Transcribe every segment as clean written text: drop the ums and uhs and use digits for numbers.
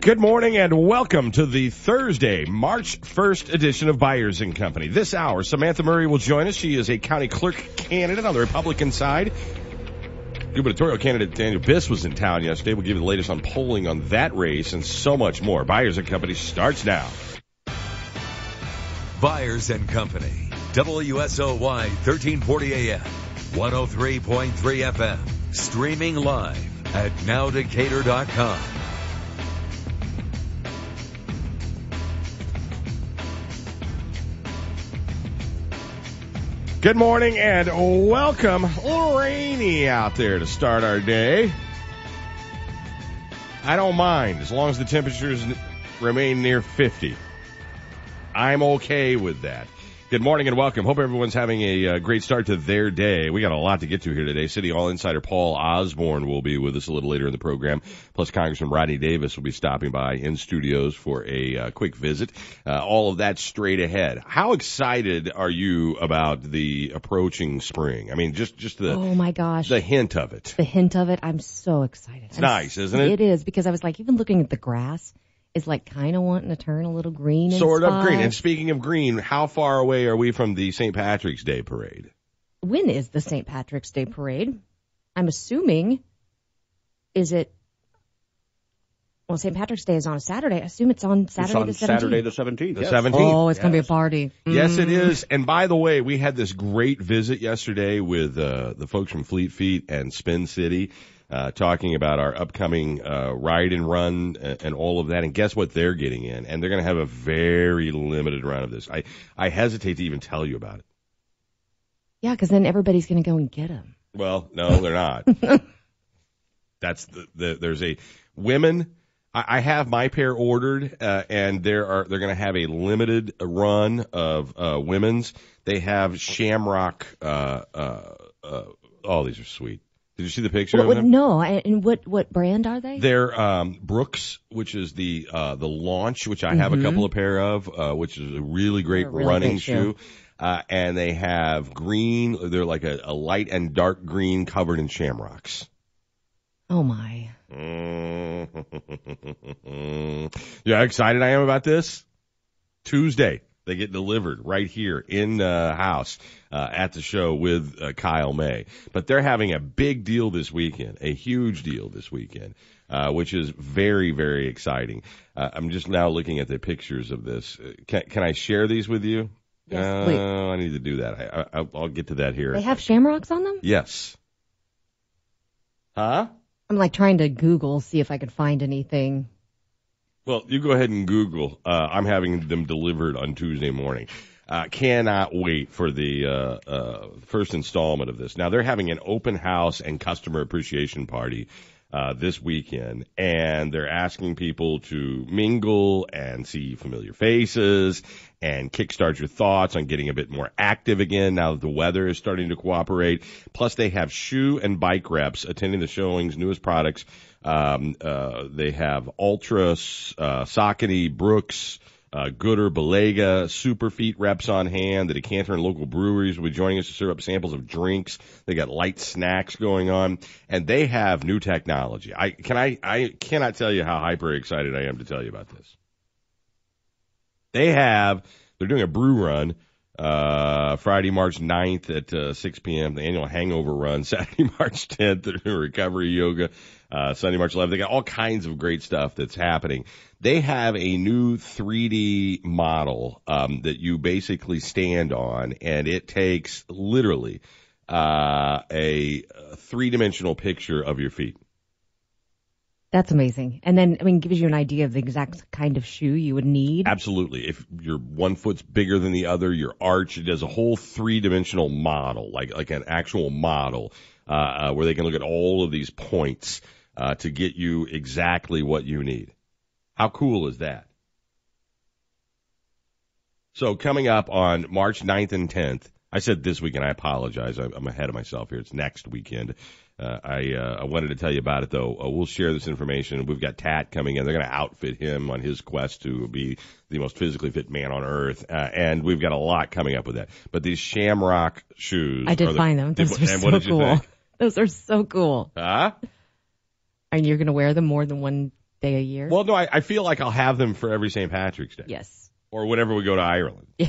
Good morning and welcome to the Thursday, March 1st edition of Byers & Company. This hour, Samantha Murray will join us. She is a county clerk candidate on the Republican side. Gubernatorial candidate Daniel Biss was in town yesterday. We'll give you the latest on polling on that race and so much more. Byers & Company starts now. Byers & Company, WSOY 1340 AM, 103.3 FM, streaming live at nowdecatur.com. Good morning and welcome. A little rainy out there to start our day. I don't mind as long as the temperatures remain near 50. I'm okay with that. Good morning and welcome. Hope everyone's having a great start to their day. We got a lot to get to here today. City Hall insider Paul Osborne will be with us a little later in the program. Plus, Congressman Rodney Davis will be stopping by in studios for a quick visit. All of that straight ahead. How excited are you about the approaching spring? I mean, just the oh my gosh, the hint of it. The hint of it. I'm so excited. It's nice, isn't it? It is, because I was like, even looking at the grass, is like kind of wanting to turn a little green. Sort of green. And speaking of green, how far away are we from the St. Patrick's Day Parade? When is the St. Patrick's Day Parade? I'm assuming, is it, well, St. Patrick's Day is on a Saturday. I assume it's on Saturday the 17th. Saturday the 17th. The yes. 17th. Oh, it's going to be a party. Yes, it is. And by the way, we had this great visit yesterday with the folks from Fleet Feet and Spin City. Talking about our upcoming ride and run and all of that. And guess what they're getting in? And they're going to have a very limited run of this. I hesitate to even tell you about it. Yeah, because then everybody's going to go and get them. Well, no, they're not. That's there's a women. I have my pair ordered, and they're going to have a limited run of women's. They have Shamrock. Oh, these are sweet. Did you see the picture of them? No, and what brand are they? They're Brooks, which is the Launch, which I have a couple of pair of, which is a really great running shoe. And they have green. They're like a light and dark green covered in shamrocks. Oh my! Yeah, how excited I am about this. Tuesday. They get delivered right here in the house at the show with Kyle May. But they're having a big deal this weekend, a huge deal this weekend, which is very, very exciting. I'm just now looking at the pictures of this. Can I share these with you? Yes, please. I need to do that. I'll get to that here. They have shamrocks on them? Yes. Huh? I'm like trying to Google, see if I could find anything. Well, you go ahead and Google. I'm having them delivered on Tuesday morning. Cannot wait for the first installment of this. Now, they're having an open house and customer appreciation party this weekend, and they're asking people to mingle and see familiar faces and kickstart your thoughts on getting a bit more active again now that the weather is starting to cooperate. Plus, they have shoe and bike reps attending the showing's newest products. They have Ultra, Saucony, Brooks, Gooder, Belega, Superfeet reps on hand. The Decanter and local breweries will be joining us to serve up samples of drinks. They got light snacks going on, and they have new technology. I cannot tell you how hyper excited I am to tell you about this. They're doing a brew run, Friday, March 9th at 6 p.m., the annual hangover run. Saturday, March 10th, they're doing recovery yoga. Sunday, March 11th. They got all kinds of great stuff that's happening. They have a new 3D model that you basically stand on, and it takes literally a three-dimensional picture of your feet. That's amazing. And then, gives you an idea of the exact kind of shoe you would need. Absolutely. If your one foot's bigger than the other, your arch, it does a whole three-dimensional model, like an actual model, where they can look at all of these points to get you exactly what you need. How cool is that? So coming up on March 9th and 10th, I said this weekend, I apologize. I'm ahead of myself here. It's next weekend. I wanted to tell you about it, though. We'll share this information. We've got Tat coming in. They're going to outfit him on his quest to be the most physically fit man on earth. And we've got a lot coming up with that. But these Shamrock shoes. I did find them. Those are so cool. Those are so cool. Huh? And you're going to wear them more than one day a year. Well, no, I feel like I'll have them for every St. Patrick's Day. Yes. Or whenever we go to Ireland. Yeah.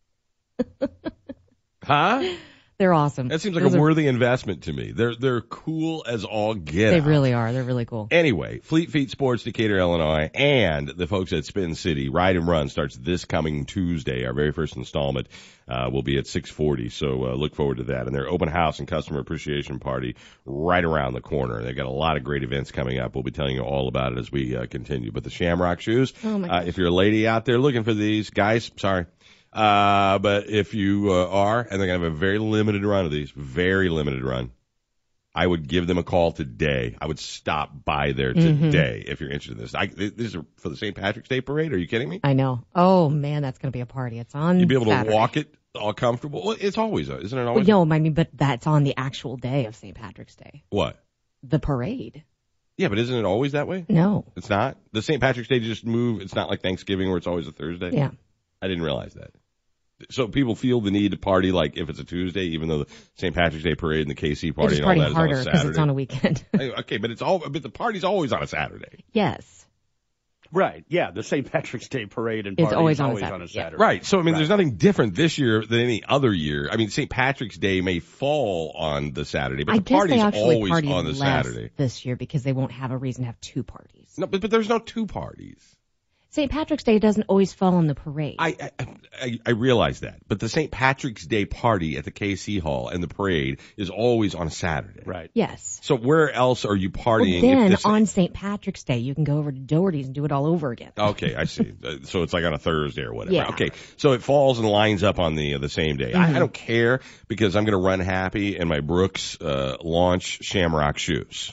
Huh? They're awesome. That seems like Those a are- worthy investment to me. They're cool as all get They out. really are. They're really cool. Anyway, Fleet Feet Sports, Decatur, Illinois, and the folks at Spin City Ride and Run starts this coming Tuesday. Our very first installment will be at 6:40. So look forward to that. And their open house and customer appreciation party right around the corner. They've got a lot of great events coming up. We'll be telling you all about it as we continue. But the Shamrock shoes, Oh, my gosh. if you're a lady out there looking for these, guys, sorry. But if you are, and they're going to have a very limited run of these, very limited run, I would give them a call today. I would stop by there today if you're interested in this. This is for the St. Patrick's Day parade. Are you kidding me? I know. Oh, man, that's going to be a party. It's on You'd be able Saturday. to walk it all comfortable. Well, it's always, isn't it Well, always? no, I mean, but that's on the actual day of St. Patrick's Day. What? The parade. Yeah, but isn't it always that way? No. It's not? The St. Patrick's Day just move. It's not like Thanksgiving where it's always a Thursday? Yeah. I didn't realize that. So people feel the need to party like if it's a Tuesday, even though the St. Patrick's Day parade and the KC They party just and all party that is harder on a because Saturday. it's on a weekend. Okay, but the party's always on a Saturday. Yes. Right. Yeah. The St. Patrick's Day parade and It's party always is on a always Saturday, on a yeah. Saturday. Right. So, I mean, Right. there's nothing different this year than any other year. I mean, St. Patrick's Day may fall on the Saturday, but I the guess party's they actually always party on the less Saturday. this year because they won't have a reason to have two parties. No, but there's no two parties. St. Patrick's Day doesn't always fall on the parade. I realize that, but the St. Patrick's Day party at the KC Hall and the parade is always on a Saturday. Right. Yes. So where else are you Well, partying? then if this, on St. Patrick's Day, you can go over to Doherty's and do it all over again. Okay, I see. So it's like on a Thursday or whatever. Yeah. Okay, so it falls and lines up on the same day. I don't care because I'm going to run happy in my Brooks launch Shamrock shoes.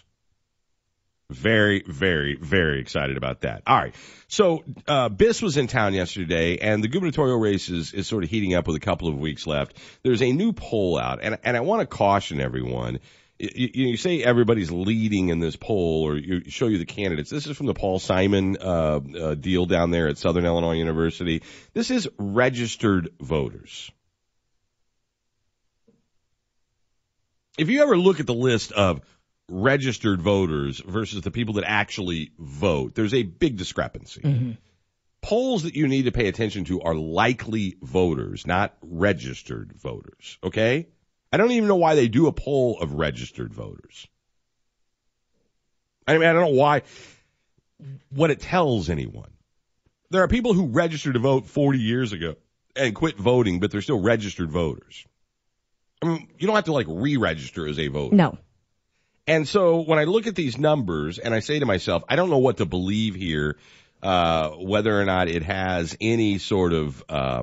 Very, very, very excited about that. All right. So, Biss was in town yesterday, and the gubernatorial race is sort of heating up with a couple of weeks left. There's a new poll out, and I want to caution everyone. You say everybody's leading in this poll, or you show you the candidates. This is from the Paul Simon deal down there at Southern Illinois University. This is registered voters. If you ever look at the list of registered voters versus the people that actually vote, there's a big discrepancy. Polls that you need to pay attention to are likely voters, not registered voters. Okay? I don't even know why they do a poll of registered voters. I mean, I don't know what it tells anyone. There are people who registered to vote 40 years ago and quit voting, but they're still registered voters. I mean, you don't have to like re-register as a voter. No. And so when I look at these numbers and I say to myself, I don't know what to believe here, whether or not it has any sort of,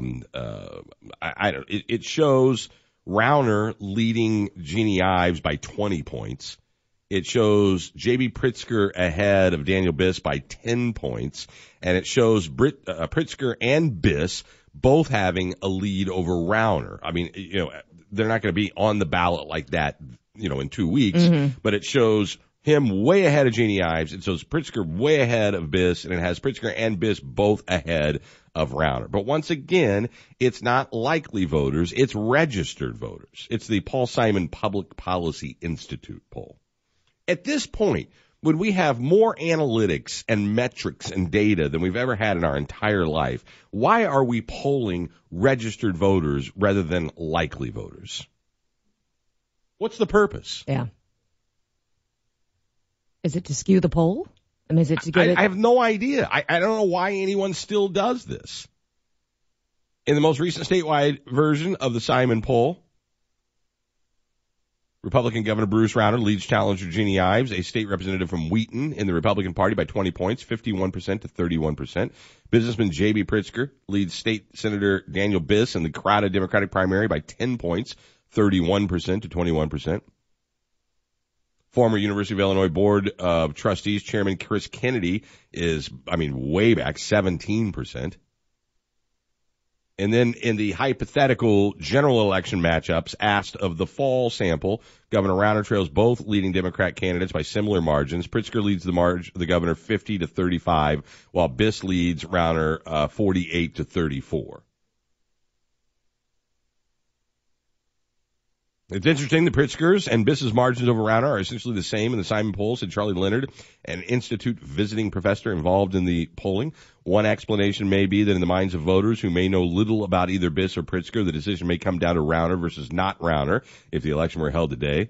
it shows Rauner leading Jeannie Ives by 20 points. It shows J.B. Pritzker ahead of Daniel Biss by 10 points. And it shows Pritzker and Biss both having a lead over Rauner. I mean, they're not going to be on the ballot like that, in 2 weeks, but it shows him way ahead of Jeannie Ives. It shows Pritzker way ahead of Biss, and it has Pritzker and Biss both ahead of Rauner. But once again, it's not likely voters, it's registered voters. It's the Paul Simon Public Policy Institute poll. At this point, when we have more analytics and metrics and data than we've ever had in our entire life, why are we polling registered voters rather than likely voters? What's the purpose? Yeah. Is it to skew the poll? I mean, is it to get it? I have no idea. I don't know why anyone still does this. In the most recent statewide version of the Simon poll, Republican Governor Bruce Rauner leads challenger Jeannie Ives, a state representative from Wheaton, in the Republican Party by 20 points, 51% to 31%. Businessman J.B. Pritzker leads State Senator Daniel Biss in the crowded Democratic primary by 10 points, 31% to 21%. Former University of Illinois Board of Trustees Chairman Chris Kennedy is, way back, 17%. And then in the hypothetical general election matchups asked of the fall sample, Governor Rauner trails both leading Democrat candidates by similar margins. Pritzker leads the governor 50 to 35, while Biss leads Rauner 48 to 34. It's interesting. The Pritzker's and Biss's margins over Rauner are essentially the same in the Simon poll, said Charlie Leonard, an institute visiting professor involved in the polling. One explanation may be that in the minds of voters who may know little about either Biss or Pritzker, the decision may come down to Rauner versus not Rauner if the election were held today.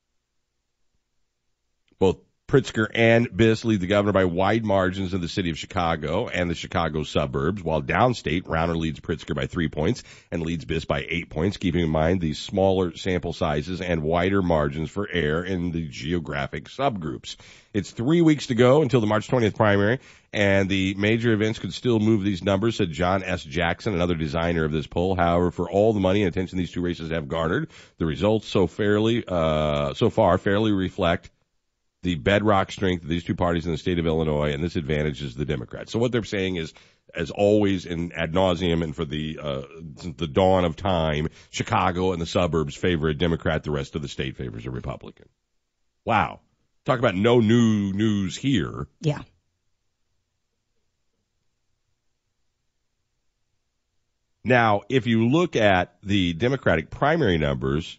Both Pritzker and Biss lead the governor by wide margins in the city of Chicago and the Chicago suburbs, while downstate, Rauner leads Pritzker by 3 points and leads Biss by 8 points, keeping in mind the smaller sample sizes and wider margins for error in the geographic subgroups. It's 3 weeks to go until the March 20th primary, and the major events could still move these numbers, said John S. Jackson, another designer of this poll. However, for all the money and attention these two races have garnered, the results so far fairly reflect the bedrock strength of these two parties in the state of Illinois, and this advantages the Democrats. So what they're saying is, as always, in ad nauseum and for since the dawn of time, Chicago and the suburbs favor a Democrat, the rest of the state favors a Republican. Wow. Talk about no new news here. Yeah. Now, if you look at the Democratic primary numbers,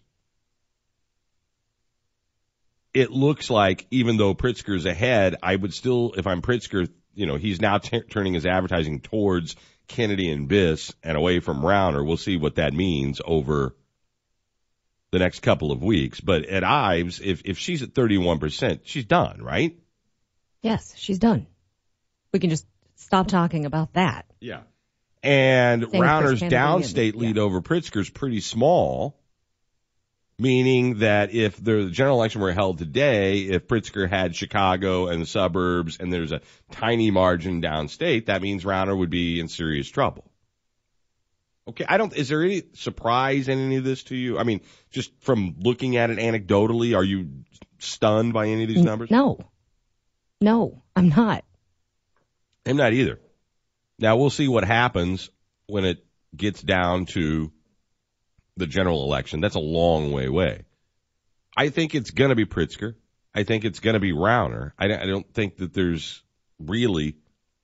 it looks like even though Pritzker's ahead, I would still, if I'm Pritzker, he's now turning his advertising towards Kennedy and Biss and away from Rauner. We'll see what that means over the next couple of weeks. But at Ives, if she's at 31%, she's done, right? Yes, she's done. We can just stop talking about that. Yeah. And Same with Rauner's Chris Kennedy downstate lead over Pritzker's pretty small. Meaning that if the general election were held today, if Pritzker had Chicago and the suburbs and there's a tiny margin downstate, that means Rauner would be in serious trouble. Okay, is there any surprise in any of this to you? I mean, just from looking at it anecdotally, are you stunned by any of these numbers? No, I'm not. I'm not either. Now, we'll see what happens when it gets down to the general election. That's a long way away. I think it's going to be Pritzker. I think it's going to be Rauner. I don't think that there's really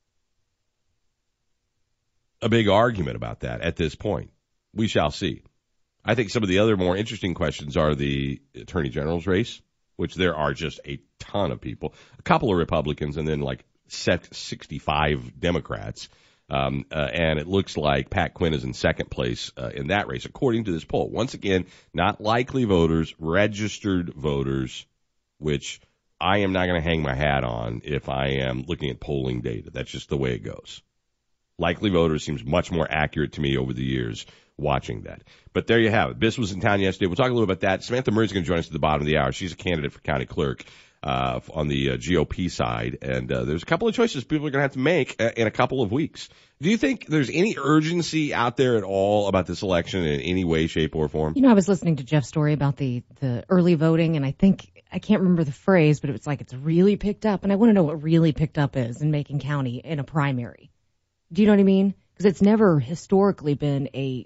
a big argument about that at this point. We shall see. I think some of the other more interesting questions are the Attorney General's race, which there are just a ton of people, a couple of Republicans, and then like 65 Democrats. And it looks like Pat Quinn is in second place in that race, according to this poll. Once again, not likely voters, registered voters, which I am not going to hang my hat on if I am looking at polling data. That's just the way it goes. Likely voters seems much more accurate to me over the years watching that. But there you have it. Biss was in town yesterday. We'll talk a little about that. Samantha Murray's going to join us at the bottom of the hour. She's a candidate for county clerk on the GOP side, and there's a couple of choices people are going to have to make in a couple of weeks. Do you think there's any urgency out there at all about this election in any way, shape, or form? I was listening to Jeff's story about the early voting, and I can't remember the phrase, but it was like it's really picked up, and I want to know what really picked up is in Macon County in a primary. Do you know what I mean? Because it's never historically been a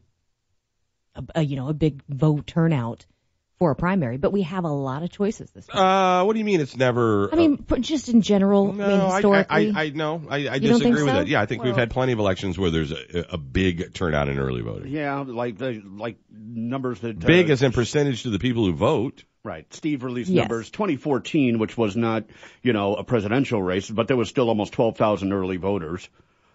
big vote turnout for a primary, but we have a lot of choices this time. What do you mean it's never? Just in general. No, historically. I disagree with it. Yeah, I think we've had plenty of elections where there's a big turnout in early voting. Yeah, like numbers that big as in percentage to the people who vote. Right. Steve released numbers 2014, which was not a presidential race, but there was still almost 12,000 early voters.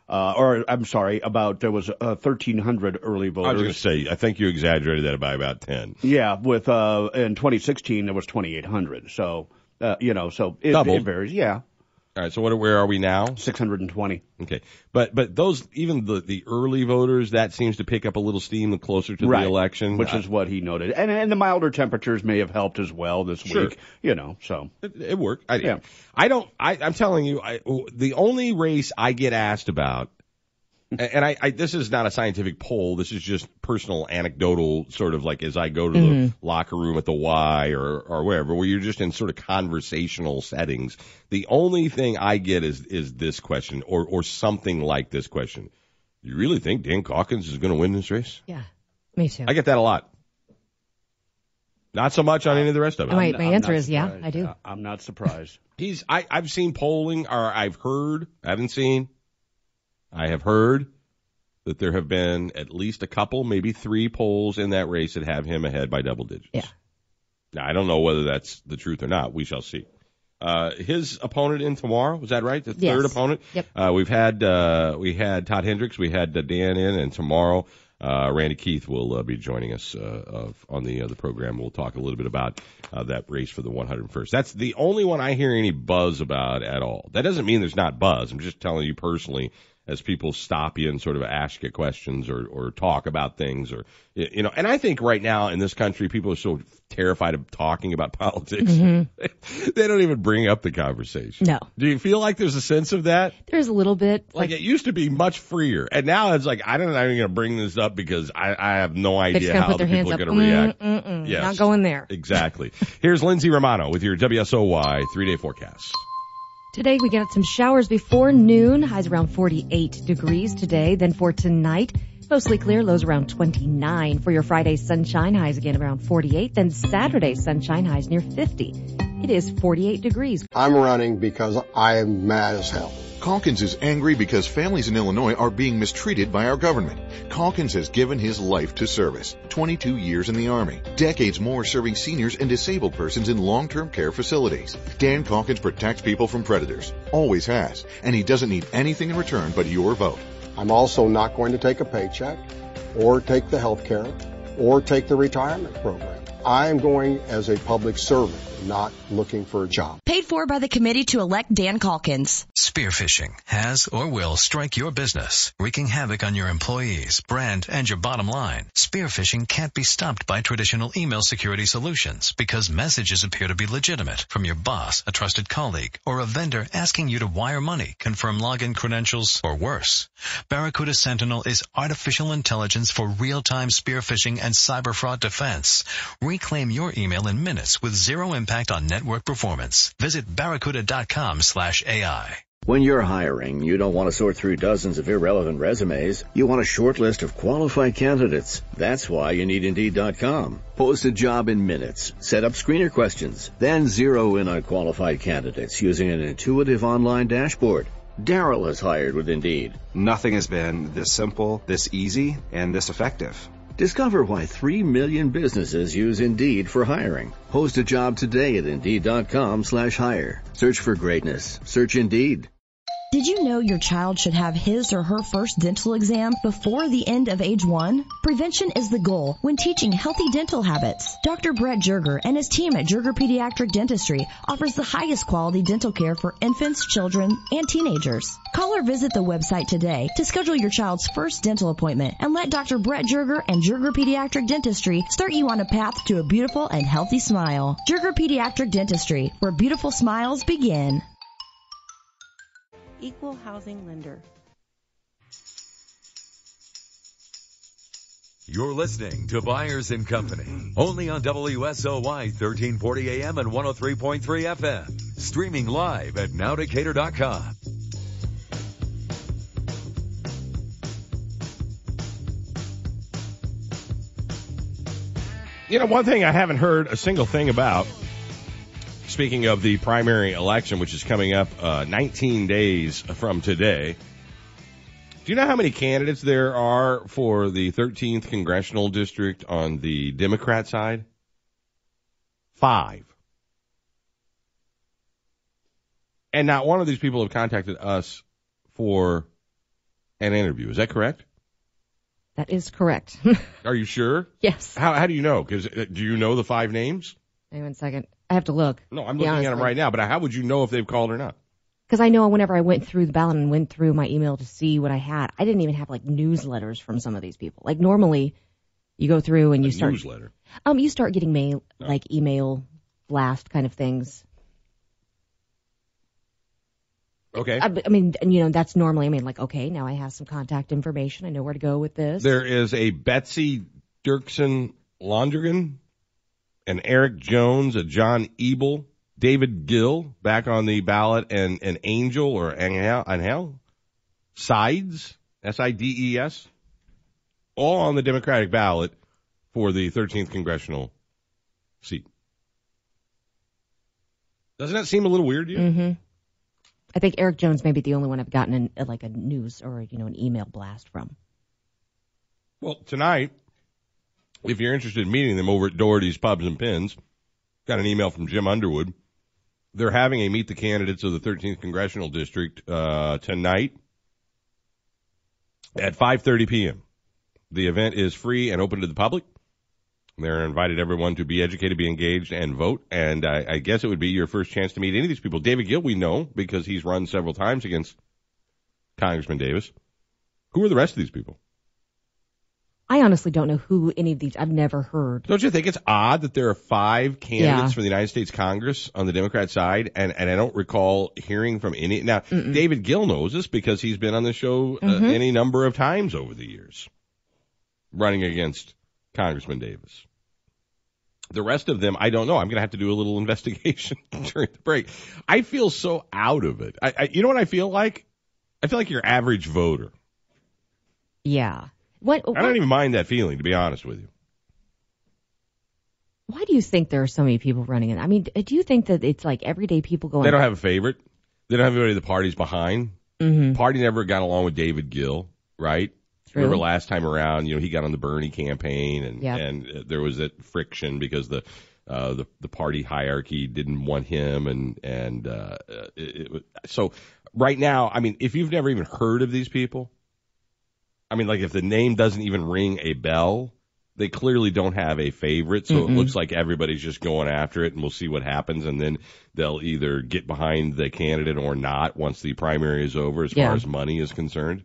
There was 1,300 early voters. I was going to say, I think you exaggerated that by about 10. Yeah, with in 2016 there was 2,800. So it varies. Yeah. All right. So where are we now? 620. Okay. But those, even the early voters, that seems to pick up a little steam the closer to the election, which is what he noted. And the milder temperatures may have helped as well this week. So it worked. I'm telling you, the only race I get asked about, and I this is not a scientific poll. This is just personal, anecdotal, sort of like as I go to the locker room at the Y or wherever, where you're just in sort of conversational settings. The only thing I get is this question or something like this question. You really think Dan Calkins is going to win this race? Yeah, me too. I get that a lot. Not so much on any of the rest of it. My answer is yeah, I do. I'm not surprised. I've seen polling, or I've heard, I haven't seen. I have heard that there have been at least a couple, maybe 3 polls in that race that have him ahead by double digits. Yeah. Now, I don't know whether that's the truth or not. We shall see. His opponent in tomorrow, was that right? The third opponent? Yep. We had Todd Hendricks, we had Dan in, and tomorrow, Randy Keith will be joining us on the program. We'll talk a little bit about that race for the 101st. That's the only one I hear any buzz about at all. That doesn't mean there's not buzz. I'm just telling you personally, as people stop you and sort of ask you questions or talk about things, or, you know, and I think right now in this country, people are so terrified of talking about politics. Mm-hmm. They don't even bring up the conversation. No. Do you feel like there's a sense of that? There's a little bit. Like it used to be much freer, and now it's like, I'm not even going to bring this up because I have no idea how the people are going to react. Yes. Not going there. Exactly. Here's Lindsay Romano with your WSOY 3-day forecast. Today we get some showers before noon, highs around 48 degrees today. Then for tonight, mostly clear, lows around 29. For your Friday sunshine, highs again around 48. Then Saturday sunshine, highs near 50. It is 48 degrees. I'm running because I am mad as hell. Calkins is angry because families in Illinois are being mistreated by our government. Calkins has given his life to service, 22 years in the Army, decades more serving seniors and disabled persons in long-term care facilities. Dan Calkins protects people from predators, always has, and he doesn't need anything in return but your vote. I'm also not going to take a paycheck or take the health care or take the retirement program. I am going as a public servant, not looking for a job. Paid for by the committee to elect Dan Calkins. Spearfishing has or will strike your business, wreaking havoc on your employees, brand, and your bottom line. Spearfishing can't be stopped by traditional email security solutions because messages appear to be legitimate from your boss, a trusted colleague, or a vendor asking you to wire money, confirm login credentials, or worse. Barracuda Sentinel is artificial intelligence for real-time spearfishing and cyber fraud defense. Reclaim your email in minutes with zero impact on network performance. Visit barracuda.com/AI. When you're hiring, you don't want to sort through dozens of irrelevant resumes. You want a short list of qualified candidates. That's why you need Indeed.com. Post a job in minutes. Set up screener questions. Then zero in on qualified candidates using an intuitive online dashboard. Daryl has hired with Indeed. Nothing has been this simple, this easy, and this effective. Discover why 3 million businesses use Indeed for hiring. Post a job today at Indeed.com/hire. Search for greatness. Search Indeed. Did you know your child should have his or her first dental exam before the end of age 1? Prevention is the goal when teaching healthy dental habits. Dr. Brett Jerger and his team at Jerger Pediatric Dentistry offers the highest quality dental care for infants, children, and teenagers. Call or visit the website today to schedule your child's first dental appointment and let Dr. Brett Jerger and Jerger Pediatric Dentistry start you on a path to a beautiful and healthy smile. Jerger Pediatric Dentistry, where beautiful smiles begin. Equal housing lender. You're listening to Byers and Company, only on WSOY 1340 AM and 103.3 FM. Streaming live at nowdecatur.com. You know, one thing I haven't heard a single thing about, speaking of the primary election, which is coming up 19 days from today, do you know how many candidates there are for the 13th Congressional District on the Democrat side? 5. And not one of these people have contacted us for an interview. Is that correct? That is correct. Are you sure? Yes. How do you know? Because do you know the 5 names? Hang on a second. I have to look. No, I'm looking at them right now, but how would you know if they've called or not? Because I know whenever I went through the ballot and went through my email to see what I had, I didn't even have like newsletters from some of these people. Like normally you go through and you start newsletter. You start getting mail, like email blast kind of things. Okay. I mean, you know, that's normally, like, okay, now I have some contact information. I know where to go with this. There is a Betsy Dirksen Londrigan, an Eric Jones, a John Ebel, David Gill back on the ballot, and an Angel or Angel Sides, Sides, all on the Democratic ballot for the 13th congressional seat. Doesn't that seem a little weird to you? Mm-hmm. I think Eric Jones may be the only one I've gotten like a news or, you know, an email blast from. Well, tonight, if you're interested in meeting them over at Doherty's Pubs and Pins, Got an email from Jim Underwood. They're having a Meet the Candidates of the 13th Congressional District tonight at 5:30 p.m. The event is free and open to the public. They're invited everyone to be educated, be engaged, and vote. And I guess it would be your first chance to meet any of these people. David Gill, we know because he's run several times against Congressman Davis. Who are the rest of these people? I honestly don't know who any of these. I've never heard. Don't you think it's odd that there are 5 candidates for the United States Congress on the Democrat side, and I don't recall hearing from any. Now, David Gill knows this because he's been on the show any number of times over the years, running against Congressman Davis. The rest of them, I don't know. I'm going to have to do a little investigation during the break. I feel so out of it. You know what I feel like? I feel like your average voter. Yeah. I don't even mind that feeling, to be honest with you. Why do you think there are so many people running it? I mean, do you think that it's like everyday people going? They don't have a favorite. They don't have anybody the party's behind. Party never got along with David Gill, right? True. Remember last time around, he got on the Bernie campaign, and there was that friction because the party hierarchy didn't want him, so right now, I mean, if you've never even heard of these people, I mean, like if the name doesn't even ring a bell, they clearly don't have a favorite, so it looks like everybody's just going after it, and we'll see what happens, and then they'll either get behind the candidate or not once the primary is over as far as money is concerned.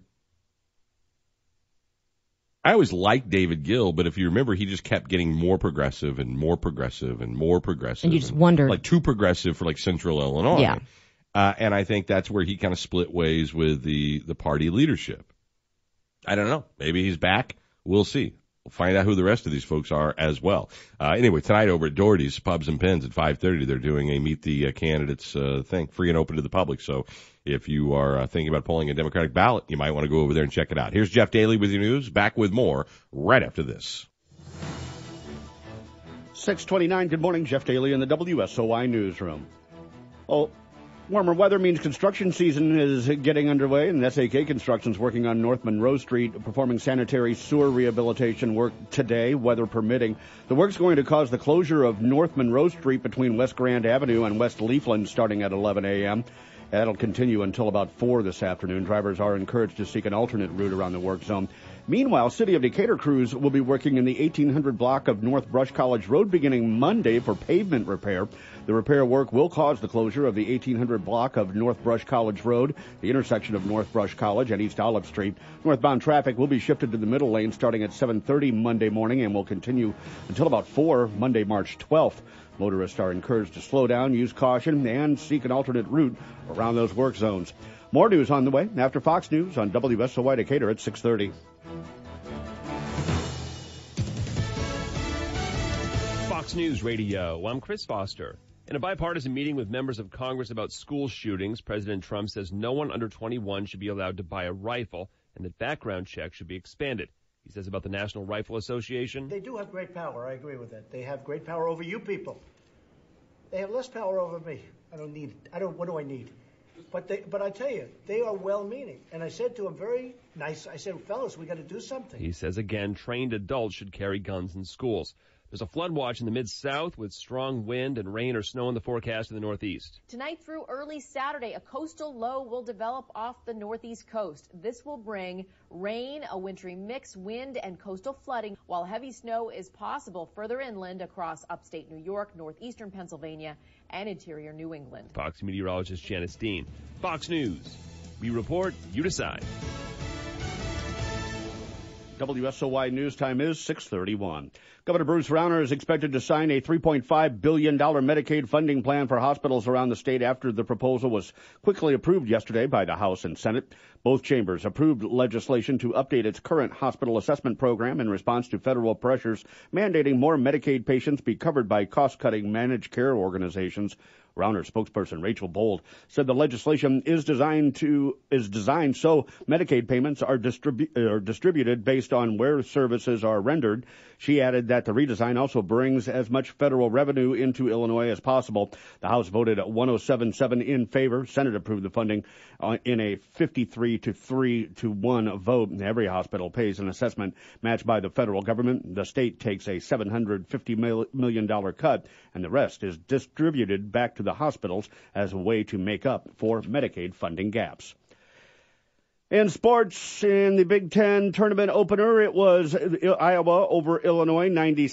I always liked David Gill, but if you remember, he just kept getting more progressive and more progressive and more progressive. And you just wondered. Like too progressive for like Central Illinois. Yeah. And I think that's where he kind of split ways with the party leadership. I don't know. Maybe he's back. We'll see. We'll find out who the rest of these folks are as well. Anyway, tonight over at Doherty's Pubs and Pens at 5:30, they're doing a Meet the Candidates thing, free and open to the public. So if you are thinking about pulling a Democratic ballot, you might want to go over there and check it out. Here's Jeff Daly with your news. Back with more right after this. 6:29. Good morning, Jeff Daly in the WSOY newsroom. Warmer weather means construction season is getting underway, and SAK Construction's working on North Monroe Street, performing sanitary sewer rehabilitation work today, weather permitting. The work's going to cause the closure of North Monroe Street between West Grand Avenue and West Leafland starting at 11 a.m. That'll continue until about 4 this afternoon. Drivers are encouraged to seek an alternate route around the work zone. Meanwhile, City of Decatur crews will be working in the 1800 block of North Brush College Road beginning Monday for pavement repair. The repair work will cause the closure of the 1800 block of North Brush College Road, the intersection of North Brush College and East Olive Street. Northbound traffic will be shifted to the middle lane starting at 7:30 Monday morning and will continue until about 4 Monday, March 12th. Motorists are encouraged to slow down, use caution, and seek an alternate route around those work zones. More news on the way after Fox News on WSOY Decatur at 6:30. Fox News Radio, I'm Chris Foster. In a bipartisan meeting with members of Congress about school shootings, President Trump says no one under 21 should be allowed to buy a rifle and that background checks should be expanded. He says about the National Rifle Association. They do have great power. I agree with that. They have great power over you people. They have less power over me. I don't need it. What do I need? But I tell you, they are well-meaning. And I said to them very nice, I said, fellas, we got to do something. He says again, trained adults should carry guns in schools. There's a flood watch in the Mid-South with strong wind and rain or snow in the forecast in the Northeast. Tonight through early Saturday, a coastal low will develop off the Northeast coast. This will bring rain, a wintry mix, wind, and coastal flooding, while heavy snow is possible further inland across upstate New York, northeastern Pennsylvania, and interior New England. Fox meteorologist Janice Dean. Fox News. We report, you decide. WSOY News Time is 6:31. Governor Bruce Rauner is expected to sign a $3.5 billion Medicaid funding plan for hospitals around the state after the proposal was quickly approved yesterday by the House and Senate. Both chambers approved legislation to update its current hospital assessment program in response to federal pressures mandating more Medicaid patients be covered by cost-cutting managed care organizations. Rauner spokesperson Rachel Bold said the legislation is designed so Medicaid payments are distributed based on where services are rendered. She added that the redesign also brings as much federal revenue into Illinois as possible. The House voted 107-7 in favor. Senate approved the funding in a 53-3-1 vote. Every hospital pays an assessment matched by the federal government. The state takes a $750 million cut, and the rest is distributed back to the hospitals as a way to make up for Medicaid funding gaps. In sports, in the Big Ten tournament opener, it was Iowa over Illinois,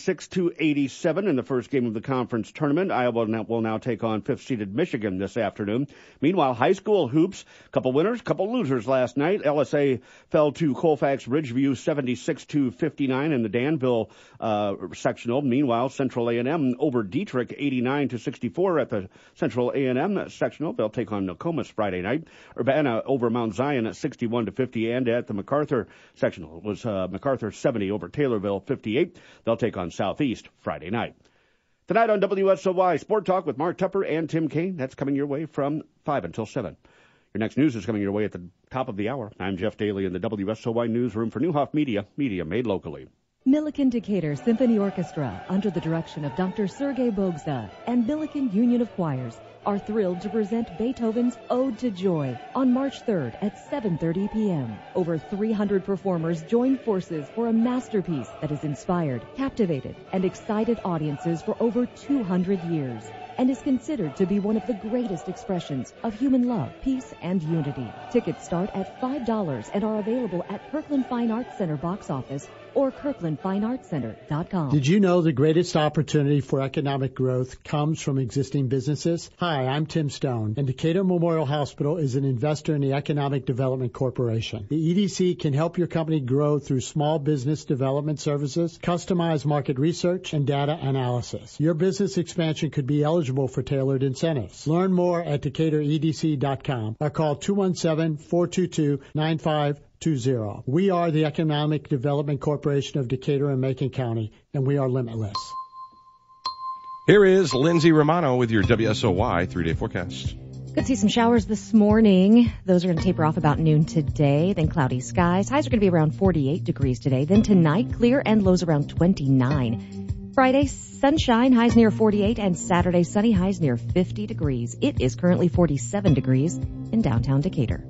96-87 in the first game of the conference tournament. Iowa will now take on fifth-seeded Michigan this afternoon. Meanwhile, high school hoops, couple winners, couple losers last night. LSA fell to Colfax Ridgeview 76-59 in the Danville sectional. Meanwhile, Central A&M over Dietrich 89-64 at the Central A&M sectional. They'll take on Nokomis Friday night. Urbana over Mount Zion at 61-50, and at the MacArthur sectional, it was MacArthur 70 over Taylorville 58. They'll take on Southeast Friday night. Tonight on WSOY Sport Talk with Mark Tupper and Tim Kaine. That's coming your way from 5 until 7. Your next news is coming your way at the top of the hour. I'm Jeff Daly in the WSOY newsroom for Newhoff Media, media made locally. Milliken Decatur Symphony Orchestra, under the direction of Dr. Sergei Bogza, and Milliken Union of Choirs are thrilled to present Beethoven's Ode to Joy on March 3rd at 7:30 p.m. Over 300 performers join forces for a masterpiece that has inspired, captivated, and excited audiences for over 200 years and is considered to be one of the greatest expressions of human love, peace, and unity. Tickets start at $5 and are available at Kirkland Fine Arts Center box office or KirklandFineArtsCenter.com. Did you know the greatest opportunity for economic growth comes from existing businesses? Hi, I'm Tim Stone, and Decatur Memorial Hospital is an investor in the Economic Development Corporation. The EDC can help your company grow through small business development services, customized market research, and data analysis. Your business expansion could be eligible for tailored incentives. Learn more at DecaturEDC.com or call 217-422-9520. We are the Economic Development Corporation of Decatur and Macon County, and we are limitless. Here is Lindsay Romano with your WSOY 3-day forecast. Could see some showers this morning. Those are going to taper off about noon today. Then cloudy skies. Highs are going to be around 48 degrees today. Then tonight, clear and lows around 29. Friday, sunshine, highs near 48, and Saturday, sunny, highs near 50 degrees. It is currently 47 degrees in downtown Decatur.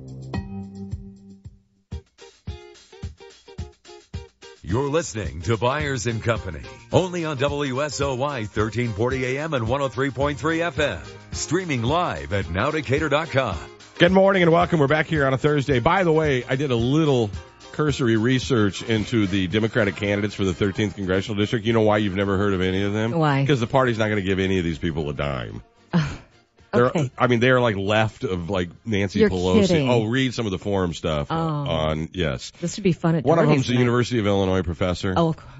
You're listening to Byers & Company, only on WSOY 1340 AM and 103.3 FM. Streaming live at nowdecatur.com. Good morning and welcome. We're back here on a Thursday. By the way, I did a little cursory research into the Democratic candidates for the 13th Congressional District. You know why you've never heard of any of them? Why? Because the party's not going to give any of these people a dime. Okay. They're like left of like Nancy You're Pelosi. kidding. Oh, read some of the forum stuff on, yes. This should be fun at One of Dorothy's them's a tonight. University of Illinois professor. Oh, okay.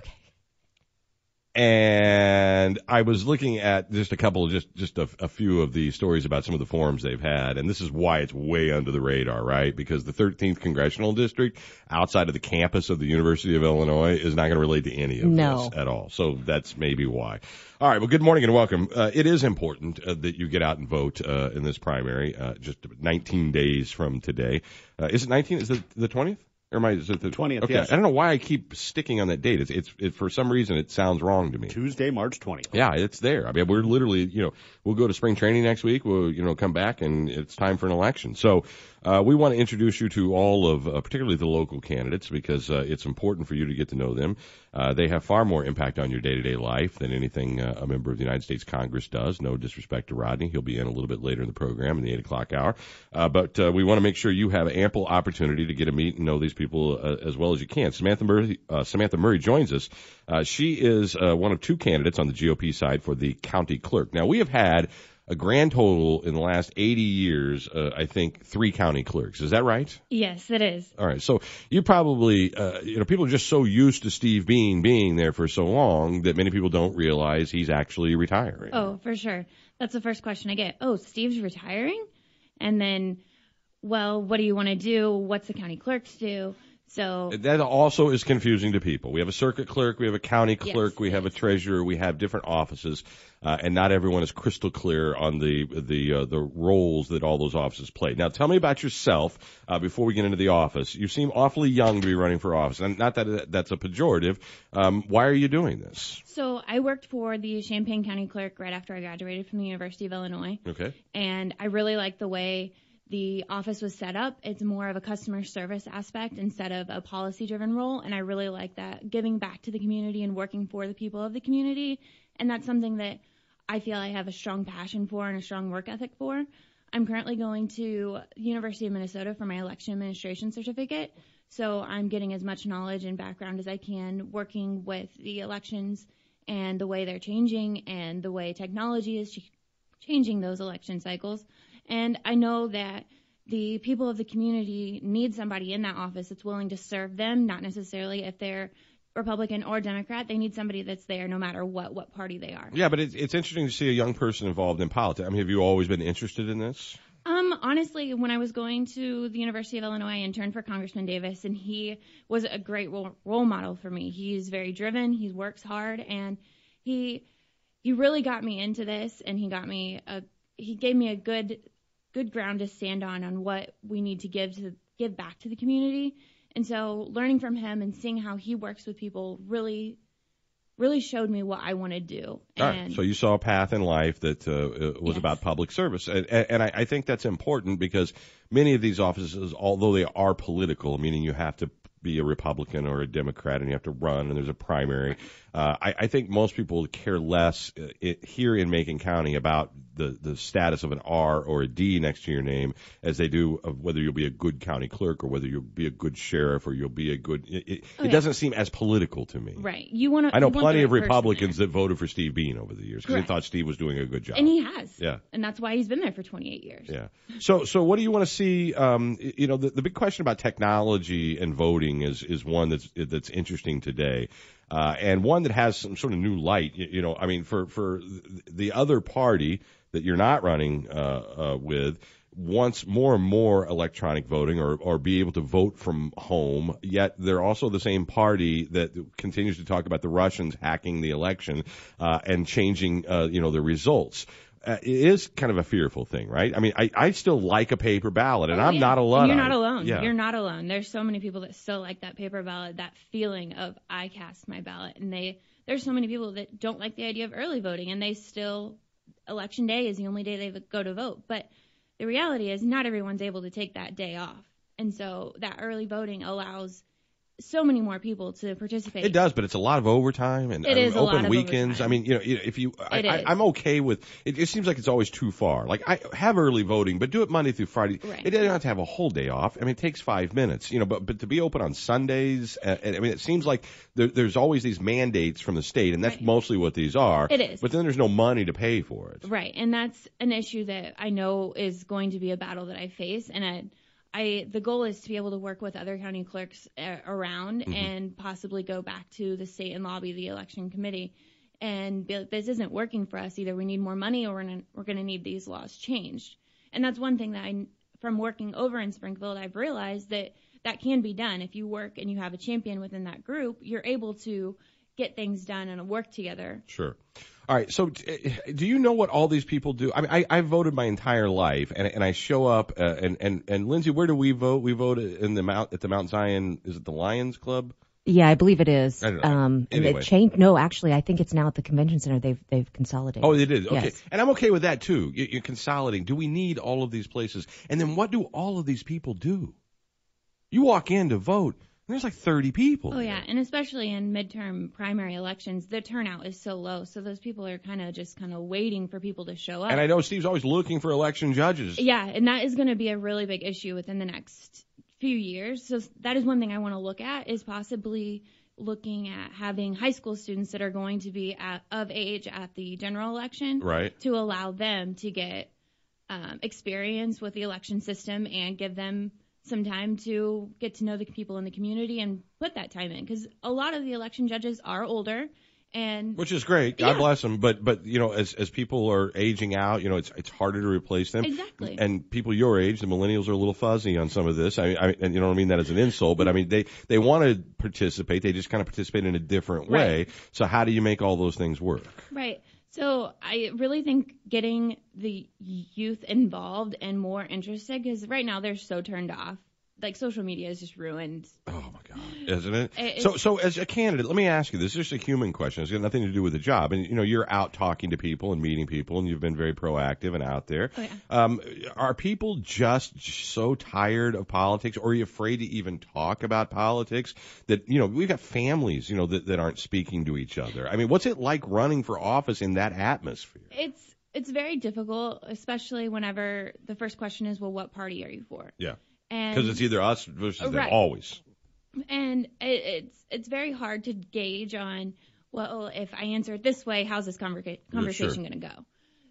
And I was looking at just a couple, just a few of the stories about some of the forums they've had, and this is why it's way under the radar, right? Because the 13th Congressional District, outside of the campus of the University of Illinois, is not going to relate to any of this at all. So that's maybe why. All right, well, good morning and welcome. It is important that you get out and vote in this primary, just 19 days from today. Is it 19? Is it the 20th? Or is it the 20th? Okay, Yes. I don't know why I keep sticking on that date. It's for some reason it sounds wrong to me. Tuesday, March 20th. Yeah, it's there. I mean, we're literally, we'll go to spring training next week. We'll, come back and it's time for an election. So, we want to introduce you to all of, particularly the local candidates because, it's important for you to get to know them. They have far more impact on your day-to-day life than anything a member of the United States Congress does. No disrespect to Rodney. He'll be in a little bit later in the program in the 8 o'clock hour. But we want to make sure you have ample opportunity to get to meet and know these people as well as you can. Samantha Murray joins us. She is one of two candidates on the GOP side for the county clerk. Now, we have had a grand total in the last 80 years, I think, 3 county clerks. Is that right? Yes, it is. All right. So you probably, people are just so used to Steve Bean being there for so long that many people don't realize he's actually retiring. Oh, for sure. That's the first question I get. Oh, Steve's retiring? And then, well, what do you want to do? What's the county clerks do? So that also is confusing to people. We have a circuit clerk, we have a county clerk, we have a treasurer, we have different offices, and not everyone is crystal clear on the roles that all those offices play. Now, tell me about yourself before we get into the office. You seem awfully young to be running for office, and not that that's a pejorative. Why are you doing this? So I worked for the Champaign County Clerk right after I graduated from the University of Illinois. Okay. And I really liked the way the office was set up. It's more of a customer service aspect instead of a policy-driven role, and I really like that, giving back to the community and working for the people of the community, and that's something that I feel I have a strong passion for and a strong work ethic for. I'm currently going to the University of Minnesota for my election administration certificate, so I'm getting as much knowledge and background as I can working with the elections and the way they're changing and the way technology is changing those election cycles. And I know that the people of the community need somebody in that office that's willing to serve them, not necessarily if they're Republican or Democrat. They need somebody that's there no matter what party they are. Yeah, but it's interesting to see a young person involved in politics. I mean, have you always been interested in this? Honestly, when I was going to the University of Illinois, I interned for Congressman Davis, and he was a great role model for me. He's very driven, he works hard, and he really got me into this, and he gave me a good ground to stand on what we need to give back to the community. And so learning from him and seeing how he works with people really showed me what I want to do. All right. So you saw a path in life that was about public service. And I think that's important because many of these offices, although they are political, meaning you have to be a Republican or a Democrat and you have to run and there's a primary, I think most people care less here in Macon County about the status of an R or a D next to your name as they do of whether you'll be a good county clerk or whether you'll be a good sheriff or you'll be a good. It doesn't seem as political to me. Right. I know plenty of Republicans that voted for Steve Bean over the years because they thought Steve was doing a good job. And he has. Yeah. And that's why he's been there for 28 years. Yeah. So what do you want to see? The big question about technology and voting is one that's interesting today. And one that has some sort of new light, I mean, for the other party that you're not running with wants more and more electronic voting or be able to vote from home, yet they're also the same party that continues to talk about the Russians hacking the election and changing, the results. It is kind of a fearful thing, right? I mean, I still like a paper ballot, and I'm not alone. You're not alone. Yeah. You're not alone. There's so many people that still like that paper ballot, that feeling of I cast my ballot, and there's so many people that don't like the idea of early voting, and they still, election day is the only day they go to vote. But the reality is not everyone's able to take that day off, and so that early voting allows so many more people to participate. It does, but it's a lot of overtime and open weekends. I mean, I'm okay with it. It seems like it's always too far. Like I have early voting, but do it Monday through Friday. Right. It doesn't have to have a whole day off. I mean, it takes 5 minutes, but to be open on Sundays, I mean, it seems like there's always these mandates from the state, and that's mostly what these are. It is. But then there's no money to pay for it. Right, and that's an issue that I know is going to be a battle that I face, and the goal is to be able to work with other county clerks around and possibly go back to the state and lobby the election committee and be like, this isn't working for us. Either we need more money or we're going to need these laws changed. And that's one thing that from working over in Springfield, I've realized that can be done. If you work and you have a champion within that group, you're able to get things done and work together. Sure. All right. So do you know what all these people do? I mean, I voted my entire life, and I show up, and Lindsay, where do we vote? We vote at the Mount Zion. Is it the Lions Club? Yeah, I believe it is. I don't know. And anyway. it changed. No, actually, I think it's now at the convention center. They've consolidated. Oh, they did. Okay. Yes. And I'm okay with that too. You're consolidating. Do we need all of these places? And then what do all of these people do? You walk in to vote. There's like 30 people. Oh, yeah, and especially in midterm primary elections, the turnout is so low, so those people are kind of waiting for people to show up. And I know Steve's always looking for election judges. Yeah, and that is going to be a really big issue within the next few years. So that is one thing I want to look at, is possibly looking at having high school students that are going to be of age at the general election, right, to allow them to get experience with the election system and give them some time to get to know the people in the community and put that time in, because a lot of the election judges are older And which is great. God bless them. But you know, as people are aging out, you know, it's harder to replace them. Exactly. And people your age, the millennials, are a little fuzzy on some of this. And you don't mean that as an insult, but I mean they want to participate. They just kind of participate in a different way. Right. So how do you make all those things work? Right. So I really think getting the youth involved and more interested, because right now they're so turned off. Like, social media is just ruined. Oh my God, isn't it? So as a candidate, let me ask you this. This is just a human question. It's got nothing to do with the job. And, you know, you're out talking to people and meeting people, and you've been very proactive and out there. Oh, yeah. Are people just so tired of politics, or are you afraid to even talk about politics? That, you know, we've got families, you know, that aren't speaking to each other. I mean, what's it like running for office in that atmosphere? It's very difficult, especially whenever the first question is, well, what party are you for? Yeah. Because it's either us versus them, always. And it's very hard to gauge on, well, if I answer it this way, how's this conversation going to go?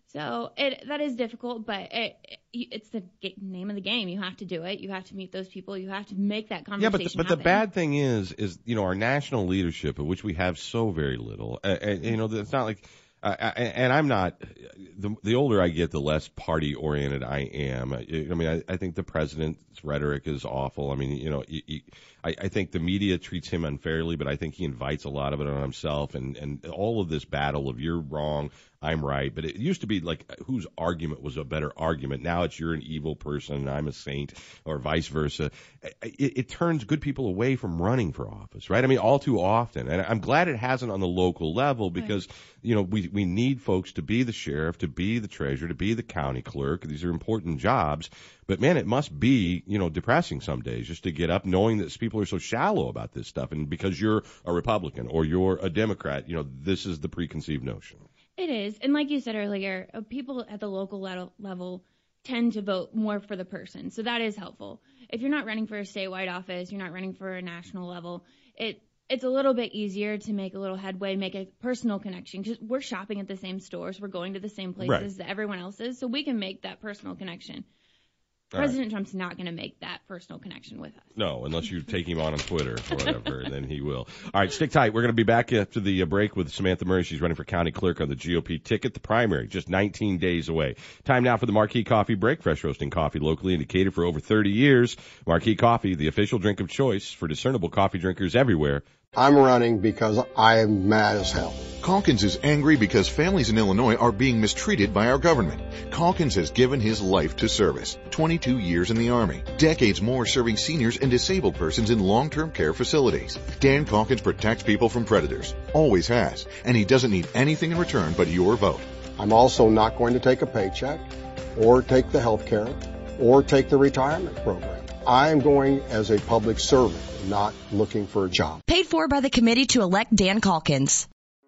So that is difficult, but it's the name of the game. You have to do it. You have to meet those people. You have to make that conversation but the bad thing is, you know, our national leadership, of which we have so very little, you know, it's not like, and I'm not, the older I get, the less party oriented I am. I mean, I think the president's rhetoric is awful. I mean, you know, I think the media treats him unfairly, but I think he invites a lot of it on himself, and all of this battle of you're wrong, I'm right. But it used to be like whose argument was a better argument. Now it's you're an evil person and I'm a saint, or vice versa. It turns good people away from running for office, right? I mean, all too often. And I'm glad it hasn't on the local level, because, you know, we need folks to be the sheriff, to be the treasurer, to be the county clerk. These are important jobs. But, man, it must be, you know, depressing some days just to get up knowing that people are so shallow about this stuff. And because you're a Republican or you're a Democrat, you know, this is the preconceived notion. It is. And like you said earlier, people at the local level tend to vote more for the person. So that is helpful. If you're not running for a statewide office, you're not running for a national level, it's a little bit easier to make a little headway, make a personal connection. Because we're shopping at the same stores. We're going to the same places that everyone else is. So we can make that personal connection. President Trump's not going to make that personal connection with us. No, unless you take him on Twitter or whatever, and then he will. All right, stick tight. We're going to be back after the break with Samantha Murray. She's running for county clerk on the GOP ticket. The primary, just 19 days away. Time now for the Marquee Coffee Break. Fresh roasting coffee locally in Decatur for over 30 years. Marquee Coffee, the official drink of choice for discernible coffee drinkers everywhere. I'm running because I am mad as hell. Calkins is angry because families in Illinois are being mistreated by our government. Calkins has given his life to service. 22 years in the Army. Decades more serving seniors and disabled persons in long-term care facilities. Dan Calkins protects people from predators. Always has. And he doesn't need anything in return but your vote. I'm also not going to take a paycheck or take the health care or take the retirement program. I am going as a public servant, not looking for a job. Paid for by the committee to elect Dan Calkins.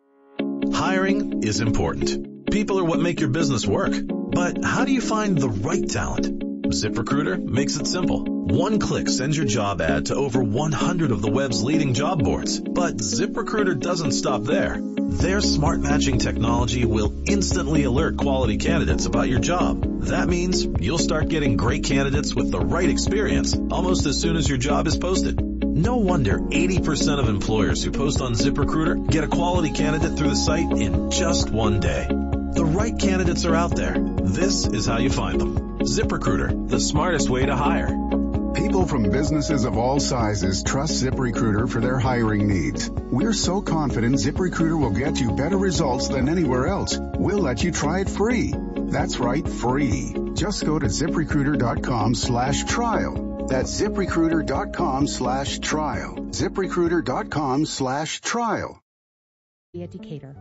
Hiring is important. People are what make your business work. But how do you find the right talent? ZipRecruiter makes it simple. One click sends your job ad to over 100 of the web's leading job boards. But ZipRecruiter doesn't stop there. Their smart matching technology will instantly alert quality candidates about your job. That means you'll start getting great candidates with the right experience almost as soon as your job is posted. No wonder 80% of employers who post on ZipRecruiter get a quality candidate through the site in just one day. The right candidates are out there. This is how you find them. ZipRecruiter, the smartest way to hire. People from businesses of all sizes trust ZipRecruiter for their hiring needs. We're so confident ZipRecruiter will get you better results than anywhere else. We'll let you try it free. That's right, free. Just go to ZipRecruiter.com/trial. That's ZipRecruiter.com/trial. ZipRecruiter.com/trial. Decatur.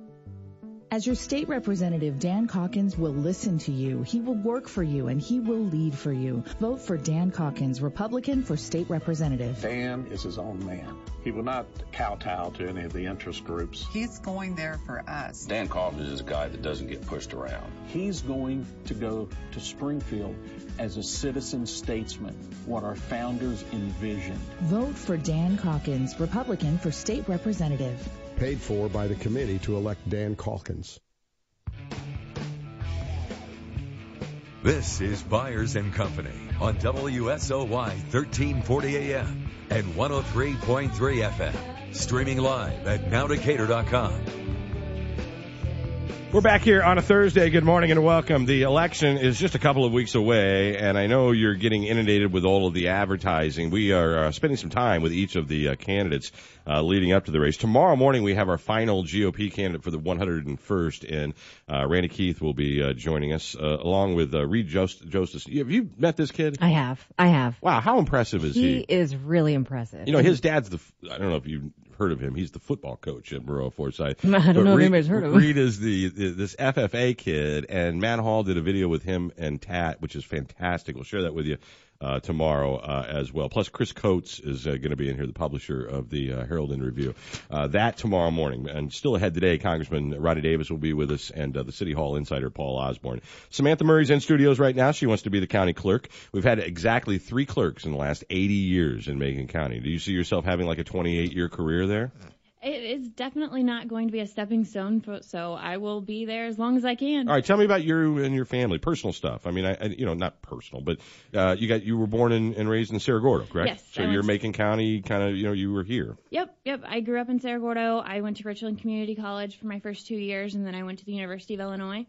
As your state representative, Dan Calkins will listen to you. He will work for you, and he will lead for you. Vote for Dan Calkins, Republican for state representative. Dan is his own man. He will not kowtow to any of the interest groups. He's going there for us. Dan Calkins is a guy that doesn't get pushed around. He's going to go to Springfield as a citizen statesman, what our founders envisioned. Vote for Dan Calkins, Republican for state representative. Paid for by the committee to elect Dan Calkins. This is Byers and Company on WSOY 1340 AM. and 103.3 FM. Streaming live at nowdecatur.com. We're back here on a Thursday. Good morning and welcome. The election is just a couple of weeks away, and I know you're getting inundated with all of the advertising. We are spending some time with each of the candidates leading up to the race. Tomorrow morning, we have our final GOP candidate for the 101st, and Randy Keith will be joining us, along with Reed Joseph. Have you met this kid? I have. Wow, how impressive is he? He is really impressive. You know, his dad's I don't know if you've heard of him. He's the football coach at Moreau Forsyth. I don't know if anybody's heard of him. Reed is this FFA kid, and Matt Hall did a video with him and Tat, which is fantastic. We'll share that with you tomorrow as well. Plus, Chris Coates is going to be in here, the publisher of the Herald and Review. That tomorrow morning. And still ahead today, Congressman Rodney Davis will be with us, and the City Hall insider, Paul Osborne. Samantha Murray's in studios right now. She wants to be the county clerk. We've had exactly 3 clerks in the last 80 years in Macon County. Do you see yourself having like a 28-year career there? It is definitely not going to be a stepping stone, so I will be there as long as I can. All right, tell me about you and your family, personal stuff. I mean, not personal, but you were born and raised in Cerro Gordo, correct? Yes. So you're Macon County, kind of, you were here. Yep. I grew up in Cerro Gordo. I went to Richland Community College for my first 2 years, and then I went to the University of Illinois.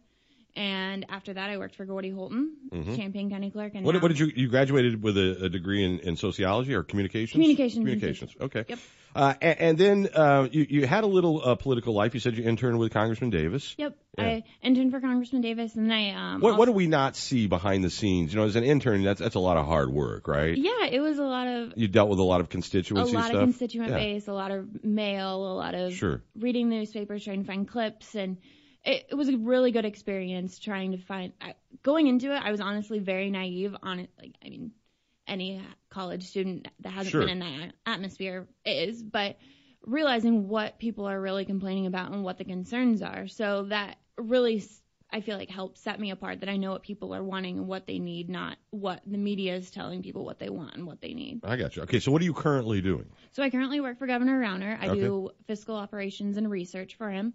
And after that, I worked for Gordy Holton, Champaign County Clerk. And what did you graduated with a degree in sociology or communications? Communications. Okay. Yep. And then you had a little political life. You said you interned with Congressman Davis. Yep. Yeah. I interned for Congressman Davis, and I what do we not see behind the scenes? You know, as an intern, that's a lot of hard work, right? Yeah, it was a lot of. You dealt with a lot of constituency stuff. A lot of constituent base, a lot of mail, a lot of reading the newspapers, trying to find clips, and it was a really good experience trying to find. Going into it, I was honestly very naive on it. Like, I mean, any college student that hasn't been in that atmosphere is, but realizing what people are really complaining about and what the concerns are. So that really, I feel like, helped set me apart, that I know what people are wanting and what they need, not what the media is telling people what they want and what they need. I got you. Okay, so what are you currently doing? So I currently work for Governor Rauner. I do fiscal operations and research for him.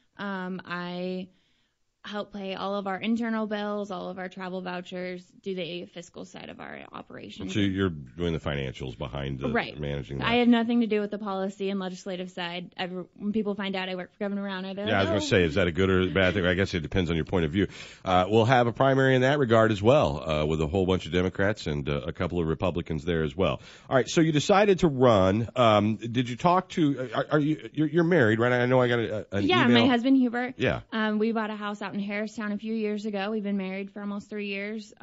I help pay all of our internal bills, all of our travel vouchers, do the fiscal side of our operations. So you're doing the financials behind managing that. I have nothing to do with the policy and legislative side. When people find out I work for Governor Rauner, they're I was going to say, is that a good or bad thing? I guess it depends on your point of view. We'll have a primary in that regard as well, with a whole bunch of Democrats and a couple of Republicans there as well. All right, so you decided to run. Did you talk to? You're married, right? I know I got an email. My husband Hubert. Yeah. We bought a house out in Harristown a few years ago. We've been married for almost 3 years.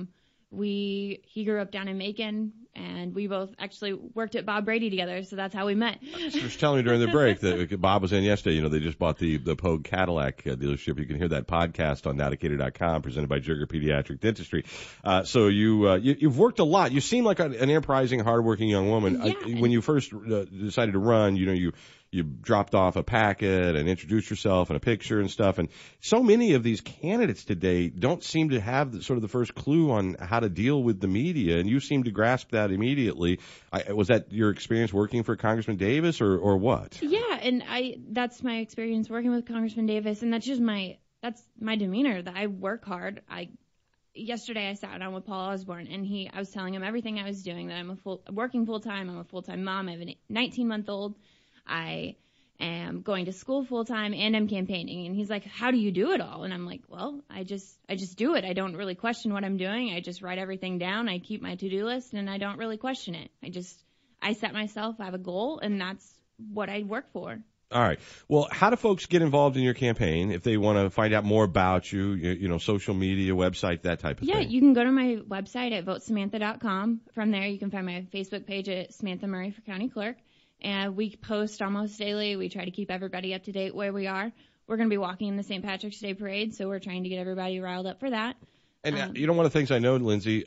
He grew up down in Macon, and we both actually worked at Bob Brady together, so that's how we met. She was telling me during the break that Bob was in yesterday. You know, they just bought the Pogue Cadillac dealership. You can hear that podcast on nowdecatur.com, presented by Jurger Pediatric Dentistry. So you've worked a lot. You seem like an enterprising, hardworking young woman. Yeah. When you first decided to run, you dropped off a packet and introduced yourself and a picture and stuff. And so many of these candidates today don't seem to have the first clue on how to deal with the media, and you seem to grasp that immediately. Was that your experience working for Congressman Davis or what? Yeah, and that's my experience working with Congressman Davis, and that's just my demeanor, that I work hard. Yesterday I sat down with Paul Osborne, and I was telling him everything I was doing, that I'm working full-time, I'm a full-time mom, I have a 19-month-old. I am going to school full time and I'm campaigning. And he's like, how do you do it all? And I'm like, well, I just do it. I don't really question what I'm doing. I just write everything down. I keep my to-do list and I don't really question it. I set myself, I have a goal, and that's what I work for. All right. Well, how do folks get involved in your campaign if they want to find out more about you, social media, website, that type of thing? Yeah, you can go to my website at votesamantha.com. From there, you can find my Facebook page at Samantha Murray for County Clerk. And we post almost daily. We try to keep everybody up to date where we are. We're going to be walking in the St. Patrick's Day Parade, so we're trying to get everybody riled up for that. And one of the things I know, Lindsay,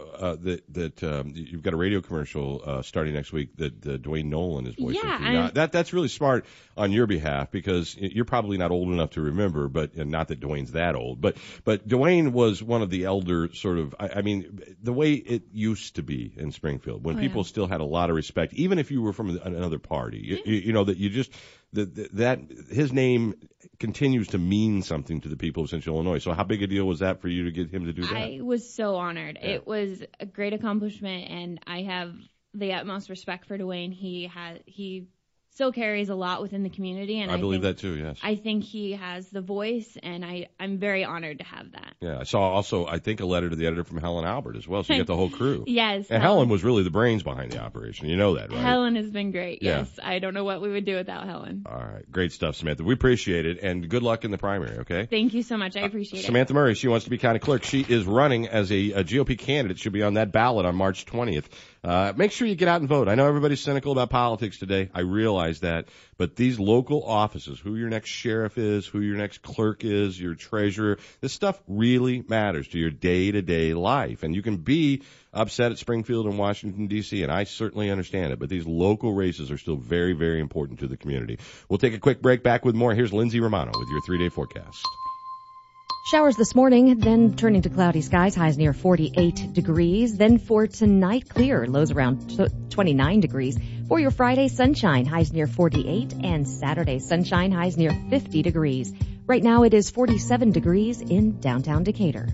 that you've got a radio commercial starting next week that Dwayne Nolan is voicing. Yeah, that's really smart on your behalf, because you're probably not old enough to remember, and not that Dwayne's that old, but Dwayne was one of the elder sort of. I mean, the way it used to be in Springfield, when people still had a lot of respect, even if you were from another party. That you just. That his name continues to mean something to the people of Central Illinois. So how big a deal was that for you to get him to do that? I was so honored. Yeah. It was a great accomplishment, and I have the utmost respect for Dwayne. He still carries a lot within the community, and I believe that too. Yes, I think he has the voice, and I'm very honored to have that. Yeah, I saw also I think a letter to the editor from Helen Albert as well. So you get the whole crew. Yes, and Helen was really the brains behind the operation. You know that, right? Helen has been great. Yeah. Yes, I don't know what we would do without Helen. All right, great stuff, Samantha. We appreciate it, and good luck in the primary. Okay. Thank you so much. I appreciate it. Samantha Murray, she wants to be county clerk. She is running as a GOP candidate. She'll be on that ballot on March 20th. Make sure you get out and vote. I know everybody's cynical about politics today. I realize that. But these local offices, who your next sheriff is, who your next clerk is, your treasurer, this stuff really matters to your day-to-day life. And you can be upset at Springfield and Washington, D.C., and I certainly understand it. But these local races are still very, very important to the community. We'll take a quick break. Back with more. Here's Lindsay Romano with your 3-day forecast. Showers this morning, then turning to cloudy skies, highs near 48 degrees. Then for tonight, clear, lows around 29 degrees. For your Friday, sunshine, highs near 48, and Saturday, sunshine, highs near 50 degrees. Right now it is 47 degrees in downtown Decatur.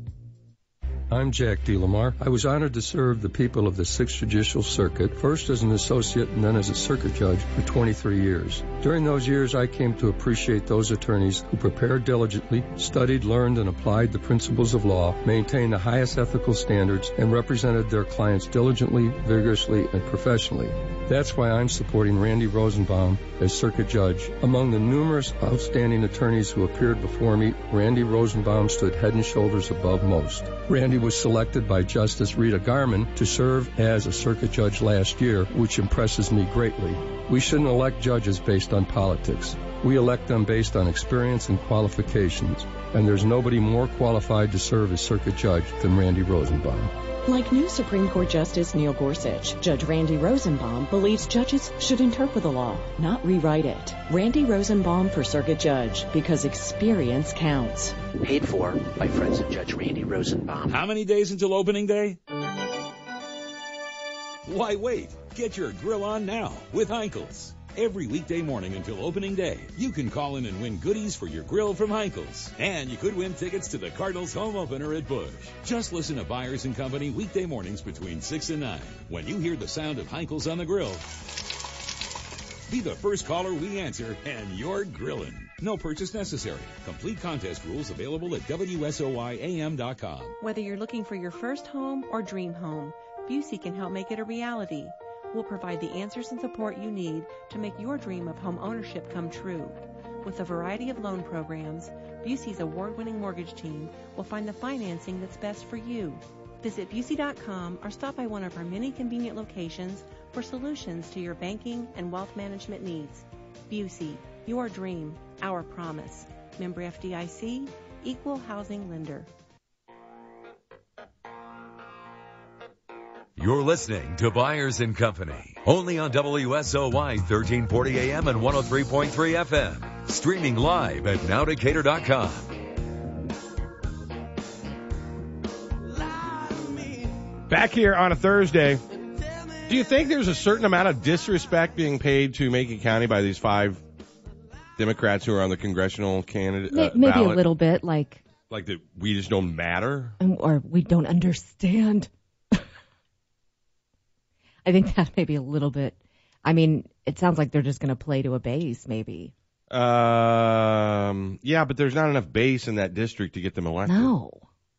I'm Jack D. Lamar. I was honored to serve the people of the 6th Judicial Circuit, first as an associate and then as a circuit judge for 23 years. During those years, I came to appreciate those attorneys who prepared diligently, studied, learned, and applied the principles of law, maintained the highest ethical standards, and represented their clients diligently, vigorously, and professionally. That's why I'm supporting Randy Rosenbaum as circuit judge. Among the numerous outstanding attorneys who appeared before me, Randy Rosenbaum stood head and shoulders above most. Randy was selected by Justice Rita Garman to serve as a circuit judge last year, which impresses me greatly. We shouldn't elect judges based on politics. We elect them based on experience and qualifications, and there's nobody more qualified to serve as circuit judge than Randy Rosenbaum. Like new Supreme Court Justice Neil Gorsuch, Judge Randy Rosenbaum believes judges should interpret the law, not rewrite it. Randy Rosenbaum for Circuit Judge, because experience counts. Paid for by friends of Judge Randy Rosenbaum. How many days until opening day? Why wait? Get your grill on now with Heinkel's. Every weekday morning until opening day, you can call in and win goodies for your grill from Heinkel's. And you could win tickets to the Cardinals home opener at Busch. Just listen to Byers & Company weekday mornings between 6 and 9. When you hear the sound of Heinkel's on the grill, be the first caller we answer, and you're grilling. No purchase necessary. Complete contest rules available at WSOYAM.com. Whether you're looking for your first home or dream home, Busey can help make it a reality. We'll provide the answers and support you need to make your dream of home ownership come true. With a variety of loan programs, Busey's award-winning mortgage team will find the financing that's best for you. Visit Busey.com or stop by one of our many convenient locations for solutions to your banking and wealth management needs. Busey, your dream, our promise. Member FDIC, Equal Housing Lender. You're listening to Byers & Company, only on WSOY 1340 AM and 103.3 FM. Streaming live at nowdecatur.com. Back here on a Thursday, do you think there's a certain amount of disrespect being paid to Macon County by these 5 Democrats who are on the congressional candidate maybe ballot? A little bit, like that we just don't matter? Or we don't understand. I think that may be a little bit. I mean, it sounds like they're just going to play to a base, maybe. Yeah, but there's not enough base in that district to get them elected. No.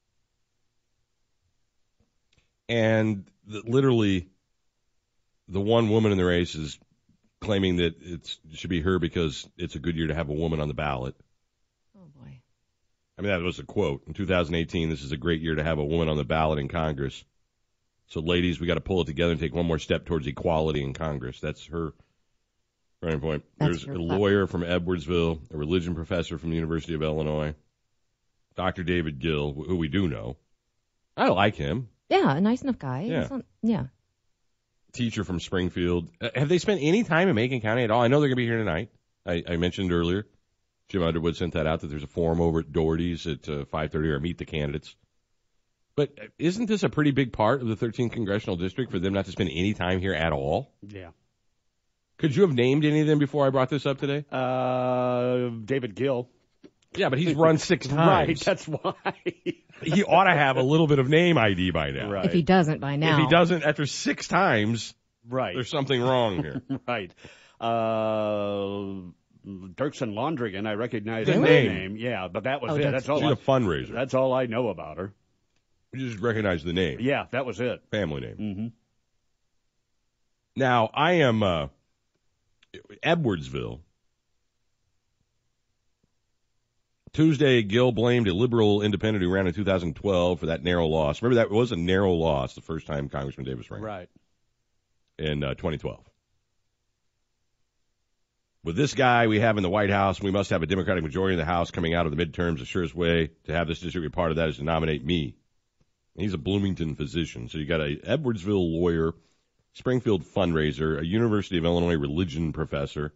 And literally, the one woman in the race is claiming that it should be her because it's a good year to have a woman on the ballot. Oh, boy. I mean, that was a quote. In 2018, this is a great year to have a woman on the ballot in Congress. So, ladies, we got to pull it together and take one more step towards equality in Congress. That's her running point. There's a lawyer from Edwardsville, a religion professor from the University of Illinois, Dr. David Gill, who we do know. I like him. Yeah, a nice enough guy. Yeah. Yeah. Teacher from Springfield. Have they spent any time in Macon County at all? I know they're going to be here tonight. I mentioned earlier, Jim Underwood sent that out, that there's a forum over at Doherty's at 5:30 or meet the candidates. But isn't this a pretty big part of the 13th Congressional District for them not to spend any time here at all? Yeah. Could you have named any of them before I brought this up today? David Gill. Yeah, but he's run 6 times. Right, that's why. He ought to have a little bit of name ID by now. Right. If he doesn't by now. If he doesn't after 6 times, right, there's something wrong here. Right. Dirksen Londrigan, I recognize The her name. name. Yeah, but that was it. Dirksen. That's all. She's a fundraiser. That's all I know about her. You just recognize the name. Yeah, that was it. Family name. Mm-hmm. Now, I am Edwardsville. Tuesday, Gill blamed a liberal independent who ran in 2012 for that narrow loss. Remember, that was a narrow loss the first time Congressman Davis ran. Right. In 2012. With this guy we have in the White House, we must have a Democratic majority in the House coming out of the midterms. The surest way to have this district be part of that is to nominate me. He's a Bloomington physician. So you got a Edwardsville lawyer, Springfield fundraiser, a University of Illinois religion professor,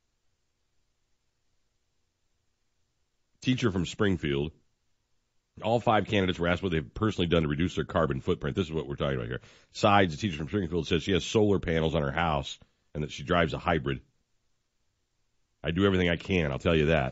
teacher from Springfield. All 5 candidates were asked what they've personally done to reduce their carbon footprint. This is what we're talking about here. Sides, a teacher from Springfield, says she has solar panels on her house and that she drives a hybrid. I do everything I can, I'll tell you that.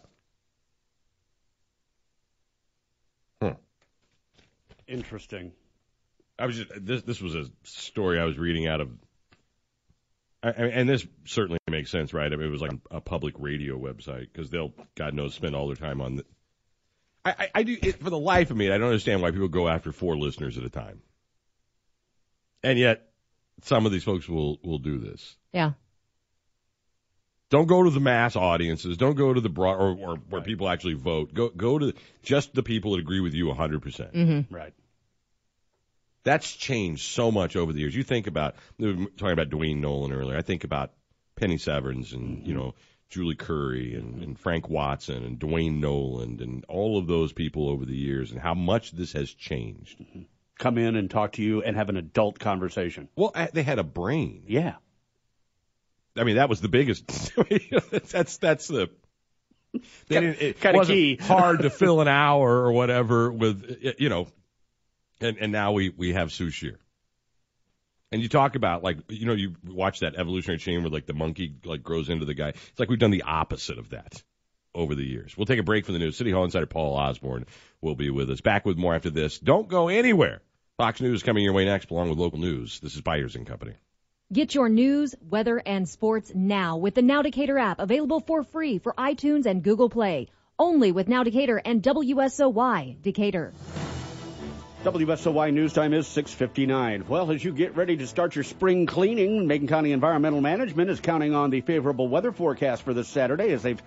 Interesting. I was just this was a story I was reading out of, and this certainly makes sense, right? I mean, it was like a public radio website because they'll, God knows, spend all their time on. I do it for the life of me. I don't understand why people go after 4 listeners at a time, and yet some of these folks will do this. Yeah. Don't go to the mass audiences. Don't go to the broad or where people actually vote. Go to just the people that agree with you 100%. Mm-hmm. Right. That's changed so much over the years. You think about, we were talking about Dwayne Nolan earlier. I think about Penny Severns and, Julie Curry and Frank Watson and Dwayne Nolan and all of those people over the years and how much this has changed. Mm-hmm. Come in and talk to you and have an adult conversation. Well, they had a brain. Yeah. I mean, that was the biggest. That's the. It wasn't key. hard to fill an hour or whatever with, and now we have Sue Shear. And you talk about, you watch that evolutionary chain where, the monkey, grows into the guy. It's like we've done the opposite of that over the years. We'll take a break from the news. City Hall Insider Paul Osborne will be with us. Back with more after this. Don't go anywhere. Fox News coming your way next, along with local news. This is Byers and Company. Get your news, weather, and sports now with the Now Decatur app, available for free for iTunes and Google Play. Only with Now Decatur and WSOY Decatur. WSOY news time is 6:59. Well, as you get ready to start your spring cleaning, Macon County Environmental Management is counting on the favorable weather forecast for this Saturday as they've